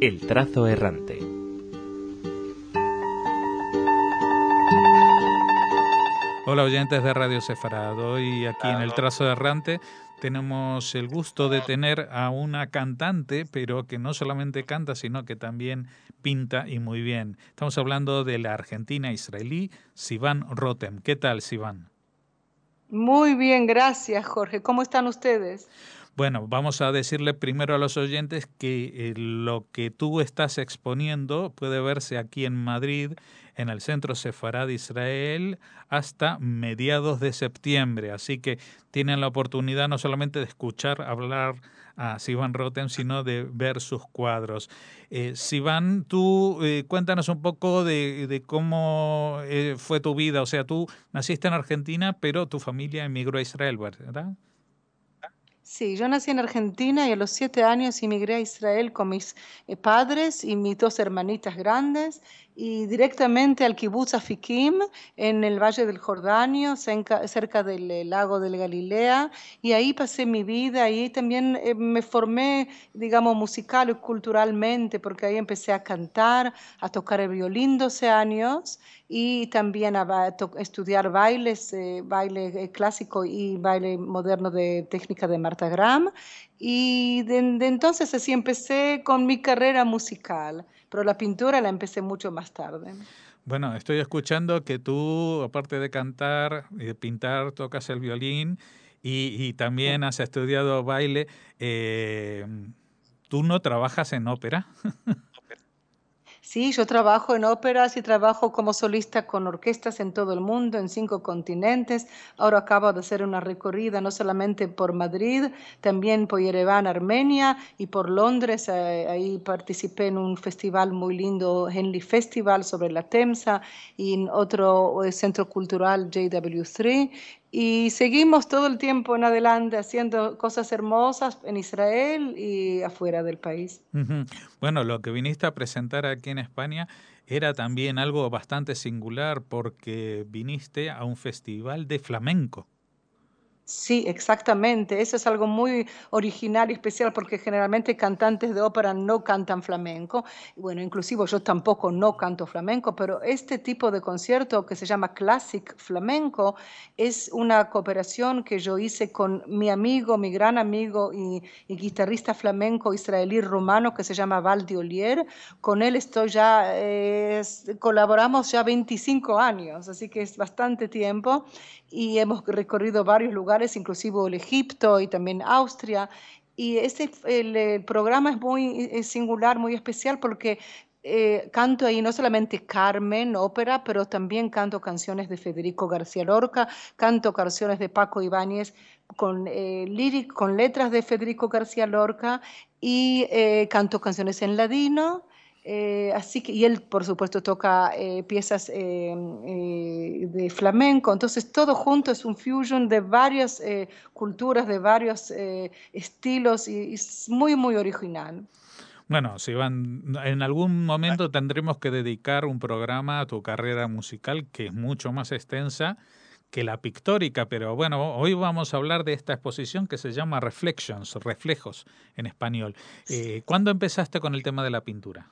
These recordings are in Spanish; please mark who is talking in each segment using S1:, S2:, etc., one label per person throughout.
S1: El trazo errante.
S2: Hola oyentes de Radio Sefarad. Hoy aquí en El Trazo Errante tenemos el gusto de tener a una cantante, pero que no solamente canta, sino que también pinta y muy bien. Estamos hablando de la argentina israelí Sivan Rotem. ¿Qué tal, Sivan?
S3: Muy bien, gracias, Jorge. ¿Cómo están ustedes?
S2: Bueno, vamos a decirle primero a los oyentes que lo que tú estás exponiendo puede verse aquí en Madrid, en el Centro Sefarad Israel, hasta mediados de septiembre. Así que tienen la oportunidad no solamente de escuchar hablar a Sivan Rotem, sino de ver sus cuadros. Sivan, tú cuéntanos un poco de cómo fue tu vida. O sea, tú naciste en Argentina, pero tu familia emigró a Israel, ¿verdad?
S3: Sí, yo nací en Argentina y a los 7 años emigré a Israel con mis padres y mis dos hermanitas grandes y directamente al Kibutz Afikim en el Valle del Jordano, cerca del lago de Galilea, y ahí pasé mi vida, y ahí también me formé, digamos, musical y culturalmente, porque ahí empecé a cantar, a tocar el violín 12 años y también a estudiar baile clásico y baile moderno de técnica de Martha Graham. Y de entonces así empecé con mi carrera musical, pero la pintura la empecé mucho más tarde.
S2: Bueno, estoy escuchando que tú, aparte de cantar y de pintar, tocas el violín y
S3: Sí.
S2: también has estudiado baile. Eh, ¿Tú no trabajas en ópera?
S3: Sí, yo trabajo en óperas y trabajo como solista con orquestas en todo el mundo, en 5 continentes. Ahora acabo de hacer una recorrida no solamente por Madrid, también por Yerevan, Armenia, y por Londres. Ahí participé en un festival muy lindo, Henley Festival, sobre la Temsa, y en otro centro cultural, JW3. Y seguimos todo el tiempo en adelante haciendo cosas hermosas en Israel y afuera del país.
S2: Ujú. Bueno, lo que viniste a presentar aquí en España era también algo bastante singular porque viniste a un festival de flamenco.
S3: Sí, exactamente. Eso es algo muy original y especial porque generalmente cantantes de ópera no cantan flamenco. Bueno, inclusive yo tampoco no canto flamenco, pero este tipo de concierto que se llama Classic Flamenco es una cooperación que yo hice con mi amigo, mi gran amigo y guitarrista flamenco israelí rumano que se llama Valdi Olier. Con él estoy ya, colaboramos ya 25 años, así que es bastante tiempo y hemos recorrido varios lugares, inclusive el Egipto y también Austria. Y el programa es muy singular, muy especial porque canto ahí no solamente Carmen, ópera, pero también canto canciones de Federico García Lorca, canto canciones de Paco Ibáñez con letras de Federico García Lorca y canto canciones en ladino. Así que, y él, por supuesto, toca piezas de flamenco, entonces todo junto es un fusion de varias culturas, de varios estilos y es muy, muy original.
S2: Bueno, Sivan, en algún momento tendremos que dedicar un programa a tu carrera musical que es mucho más extensa que la pictórica, pero bueno, hoy vamos a hablar de esta exposición que se llama Reflections, Reflejos en español. ¿Cuándo empezaste con el tema de la pintura?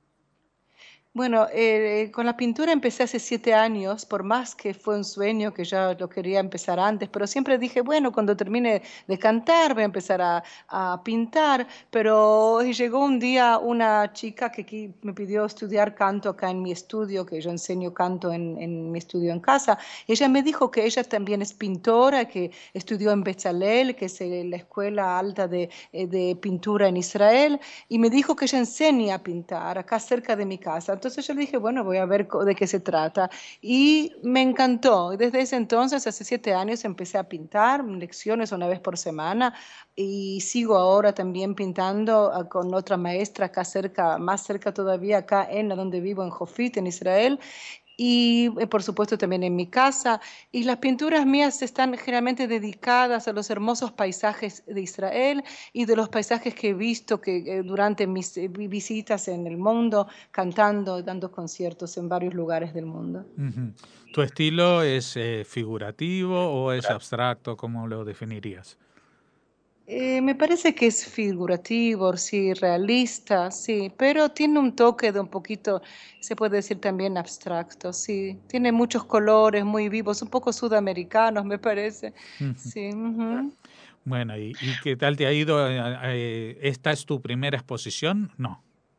S3: Bueno, con la pintura empecé hace 7 años, por más que fue un sueño que ya lo quería empezar antes, pero siempre dije, bueno, cuando termine de cantar voy a empezar a pintar, pero llegó un día una chica que me pidió estudiar canto acá en mi estudio, que yo enseño canto en mi estudio en casa. Ella me dijo que ella también es pintora, que estudió en Bezalel, que es la escuela alta de pintura en Israel, y me dijo que ella enseña a pintar acá cerca de mi casa. Entonces yo le dije, bueno, voy a ver de qué se trata. Y me encantó. Y desde ese entonces, hace 7 años, empecé a pintar lecciones una vez por semana y sigo ahora también pintando con otra maestra acá cerca, más cerca todavía, acá en donde vivo, en Jofit, en Israel, y por supuesto también en mi casa. Y las pinturas mías están generalmente dedicadas a los hermosos paisajes de Israel y de los paisajes que he visto durante mis visitas en el mundo, cantando, dando conciertos en varios lugares del mundo.
S2: Ujú. ¿Tu estilo es figurativo o es abstracto? ¿Cómo lo definirías?
S3: Me parece que es figurativo, sí, realista, sí, pero tiene un toque de un poquito, se puede decir también abstracto, sí. Tiene muchos colores muy vivos, un poco sudamericanos, me parece. Sí. Ujú.
S2: Bueno, y qué tal te ha ido? ¿Esta es tu primera exposición? No.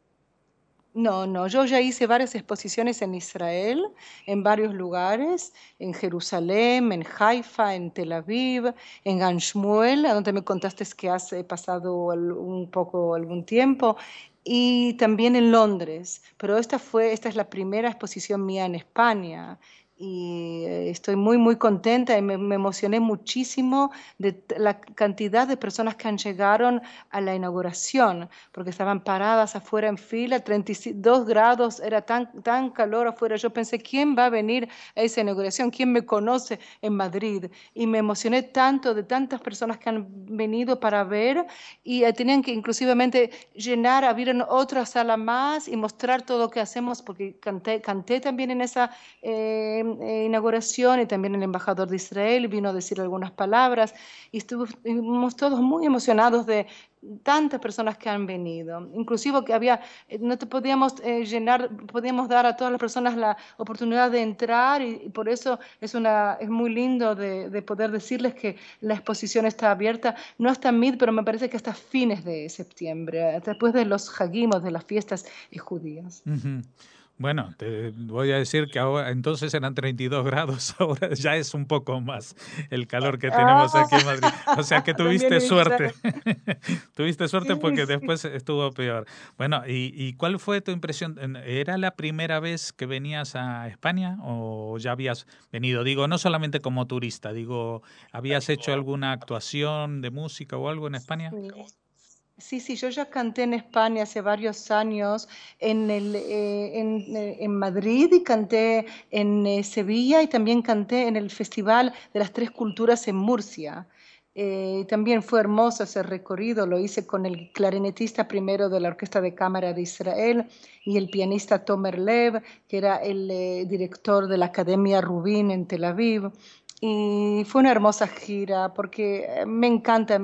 S3: No, no, yo ya hice varias exposiciones en Israel, en varios lugares, en Jerusalén, en Haifa, en Tel Aviv, en Gan Shmuel, a donde me contaste que has pasado un poco algún tiempo, y también en Londres. Pero esta es la primera exposición mía en España. Y estoy muy, muy contenta y me emocioné muchísimo de la cantidad de personas que han llegado a la inauguración porque estaban paradas afuera en fila, 32 grados, era tan calor afuera. Yo pensé, ¿quién va a venir a esa inauguración? ¿Quién me conoce en Madrid? Y me emocioné tanto de tantas personas que han venido para ver y tenían que inclusivamente llenar, abrir otra sala más y mostrar todo lo que hacemos, porque canté también en esa inauguración y también el embajador de Israel vino a decir algunas palabras y estuvimos todos muy emocionados de tantas personas que han venido, inclusive que había, no te podíamos llenar, podíamos dar a todas las personas la oportunidad de entrar y por eso es muy lindo de poder decirles que la exposición está abierta, no hasta mid, pero me parece que hasta fines de septiembre, después de los hagimos, de las fiestas judías.
S2: Ujú. Bueno, te voy a decir que ahora entonces eran 32 grados, ahora ya es un poco más el calor que tenemos
S3: Ah,
S2: aquí en Madrid. O sea que
S3: también
S2: tuviste
S3: en
S2: suerte.
S3: Israel.
S2: Tuviste suerte
S3: Sí,
S2: porque
S3: sí.
S2: después estuvo peor. Bueno, ¿y cuál fue tu impresión? ¿Era la primera vez que venías a España o ya habías venido? Digo, no solamente como turista, digo, ¿habías hecho alguna actuación de música o algo en España?
S3: Sí. Sí, sí, yo ya canté en España hace varios años, en Madrid y canté en Sevilla y también canté en el Festival de las Tres Culturas en Murcia. También fue hermoso ese recorrido, lo hice con el clarinetista primero de la Orquesta de Cámara de Israel y el pianista Tomer Lev, que era el director de la Academia Rubín en Tel Aviv. Y fue una hermosa gira porque me encanta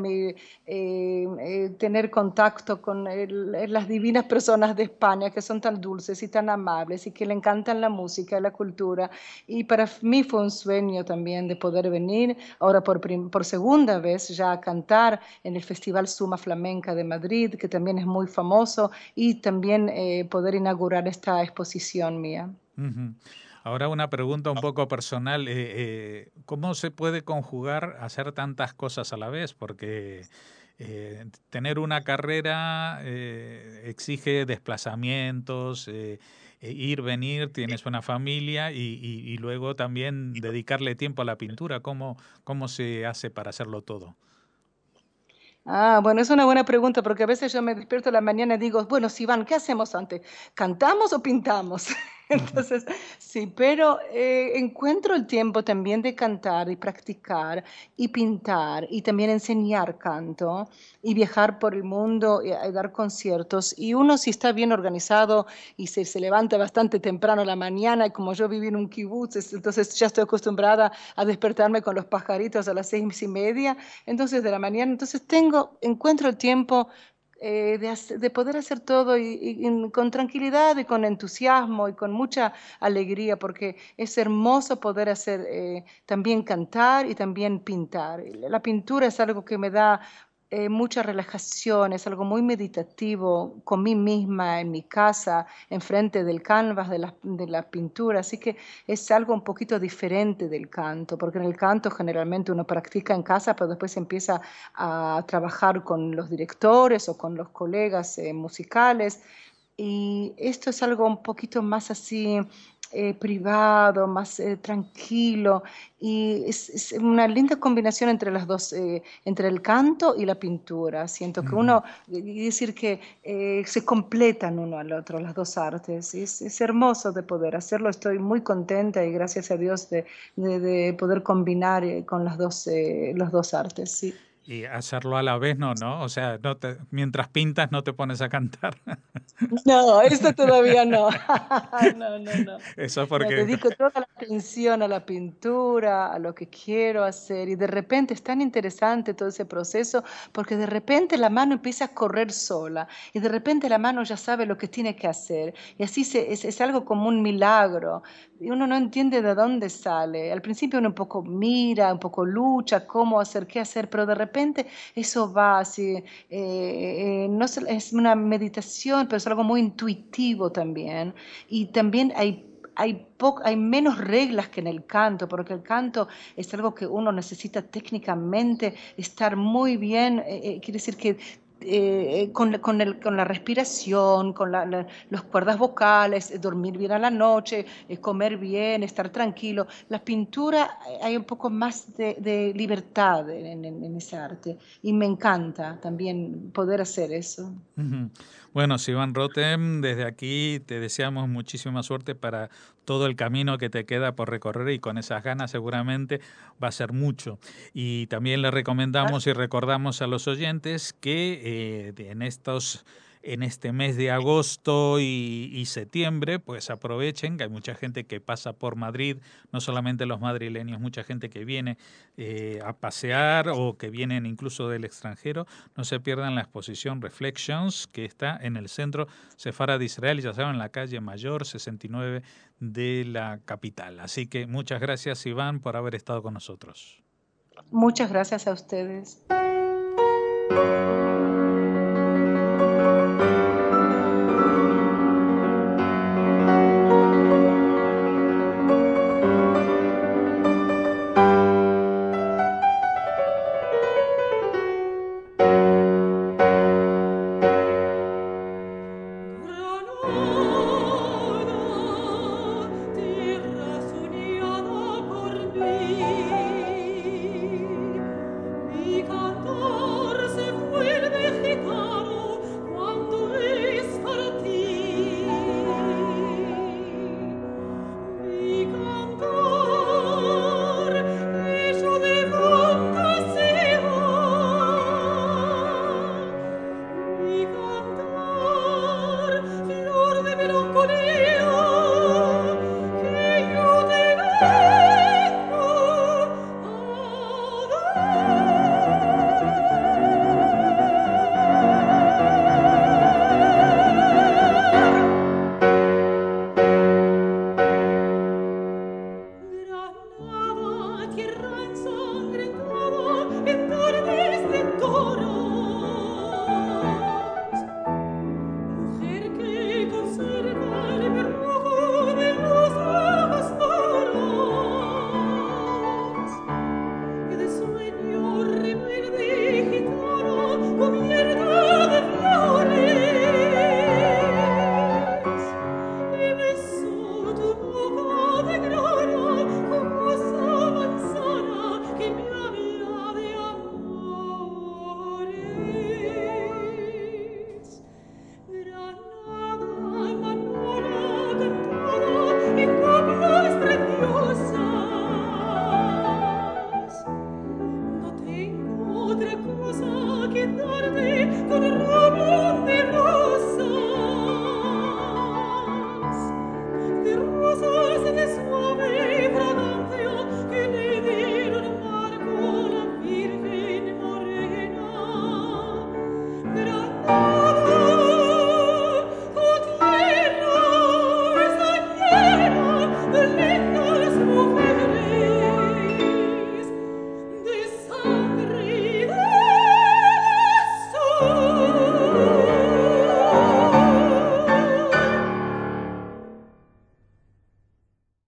S3: tener contacto con las divinas personas de España que son tan dulces y tan amables y que le encantan la música y la cultura. Y para mí fue un sueño también de poder venir ahora por segunda vez ya a cantar en el Festival Suma Flamenca de Madrid, que también es muy famoso, y también poder inaugurar esta exposición mía.
S2: Ujú. Ahora una pregunta un poco personal. ¿Cómo se puede conjugar hacer tantas cosas a la vez? Porque tener una carrera exige desplazamientos, ir, venir, tienes una familia y luego también dedicarle tiempo a la pintura. ¿Cómo se hace para hacerlo todo?
S3: Ah, bueno, es una buena pregunta porque a veces yo me despierto en la mañana y digo, bueno, Sivan, ¿qué hacemos antes? ¿Cantamos o pintamos?
S2: Ujú,
S3: Entonces, sí, pero encuentro el tiempo también de cantar y practicar y pintar y también enseñar canto y viajar por el mundo y dar conciertos. Y uno si está bien organizado y se levanta bastante temprano a la mañana, y como yo viví en un kibutz, entonces ya estoy acostumbrada a despertarme con los pajaritos a las 6:30 entonces de la mañana, entonces encuentro el tiempo de poder hacer todo con tranquilidad y con entusiasmo y con mucha alegría, porque es hermoso poder hacer, también cantar y también pintar. La pintura es algo que me da mucha relajación, es algo muy meditativo con mí misma en mi casa, enfrente del canvas de la pintura, así que es algo un poquito diferente del canto, porque en el canto generalmente uno practica en casa, pero después empieza a trabajar con los directores o con los colegas musicales. Y esto es algo un poquito más así privado, más tranquilo. Y es una linda combinación entre las dos, entre el canto y la pintura. Siento que
S2: ujú.
S3: uno, y decir que se completan uno al otro, las dos artes. Es hermoso de poder hacerlo. Estoy muy contenta y gracias a Dios de poder combinar con los dos artes. Sí.
S2: Y hacerlo a la vez no, o sea, mientras pintas no te pones a cantar.
S3: No, esto todavía no. No, no, no.
S2: Eso
S3: No,
S2: porque
S3: dedico toda la atención a la pintura, a lo que quiero hacer, y de repente es tan interesante todo ese proceso, porque de repente la mano empieza a correr sola, y de repente la mano ya sabe lo que tiene que hacer, y así es algo como un milagro, y uno no entiende de dónde sale. Al principio uno un poco mira, un poco lucha, cómo hacer, qué hacer, pero de repente eso va así, no es una meditación, pero es algo muy intuitivo también. Y también hay menos reglas que en el canto, porque el canto es algo que uno necesita técnicamente estar muy bien, quiere decir que con la respiración, con las cuerdas vocales, dormir bien a la noche, comer bien, estar tranquilo. La pintura hay un poco más de libertad en ese arte y me encanta también poder hacer eso.
S2: Ujú. Bueno, Sivan Rotem, desde aquí te deseamos muchísima suerte para todo el camino que te queda por recorrer y con esas ganas seguramente va a ser mucho. Y también le recomendamos y recordamos a los oyentes que en este mes de agosto y septiembre, pues aprovechen, que hay mucha gente que pasa por Madrid, no solamente los madrileños, mucha gente que viene a pasear o que vienen incluso del extranjero. No se pierdan la exposición Reflections, que está en el centro Sefara de Israel, ya saben, en la calle Mayor 69 de la capital. Así que muchas gracias, Iván, por haber estado con nosotros.
S3: Muchas gracias a ustedes.